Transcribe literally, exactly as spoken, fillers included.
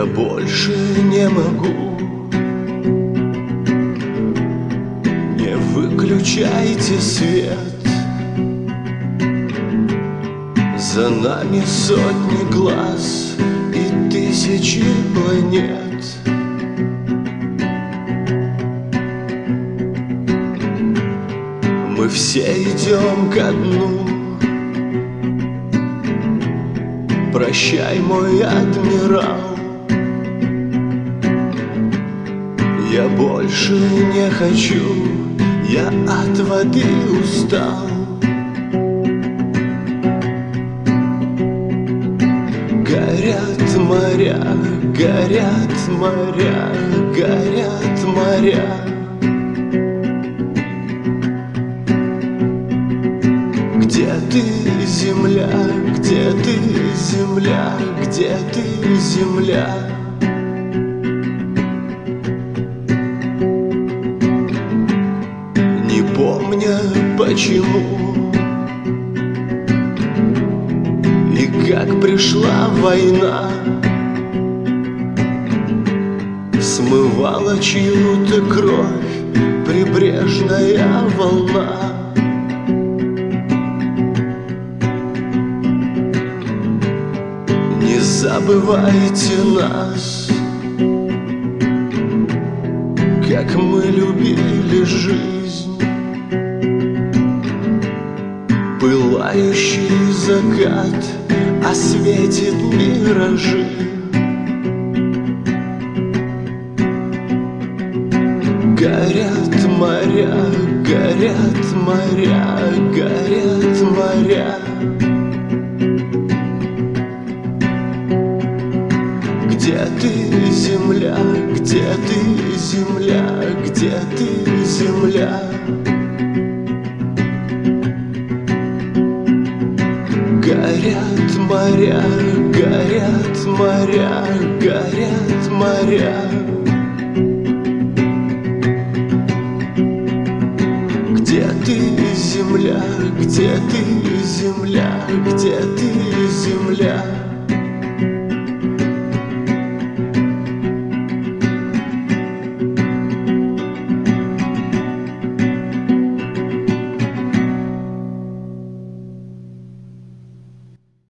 больше не могу. Не выключайте свет, за нами сотни глаз и тысячи планет. Мы все идем ко дну. Прощай, мой адмирал, я больше не хочу, я от воды устал. Горят моря, горят моря, горят моря. Где ты, земля, где ты, земля, где ты, земля? Не помня почему и как пришла война, смывала чью-то кровь прибрежная волна. Не забывайте нас, как мы любили жизнь. Пылающий закат осветит миражи. Горят моря, горят моря, горят моря. Где ты, земля, где ты, земля, где ты, земля? Горят моря, горят моря, горят моря. Где ты, земля, где ты, земля, где ты, земля?